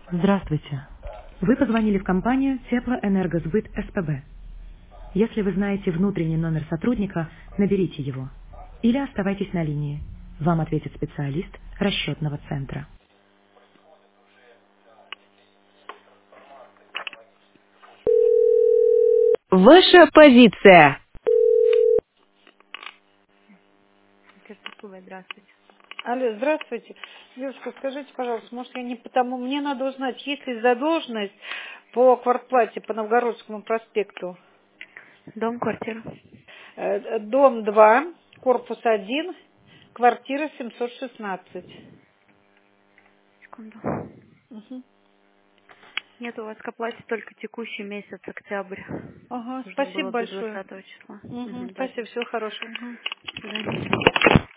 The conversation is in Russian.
Здравствуйте. Вы позвонили в компанию Теплоэнергосбыт СПБ. Если вы знаете внутренний номер сотрудника, наберите его. Или оставайтесь на линии. Вам ответит специалист расчетного центра. Ваша позиция. Здравствуйте. Алло, здравствуйте. Девушка, скажите, пожалуйста, может я не потому... Мне надо узнать, есть ли задолженность по квартплате по Новгородскому проспекту. Дом, квартира. Дом 2, корпус 1, квартира 716. Секунду. Мгм. Нет, у вас к оплате только текущий месяц, октябрь. Ага, Нужно спасибо было до большое. 20 числа. Мгм, Да. спасибо, всего хорошего. До свидания.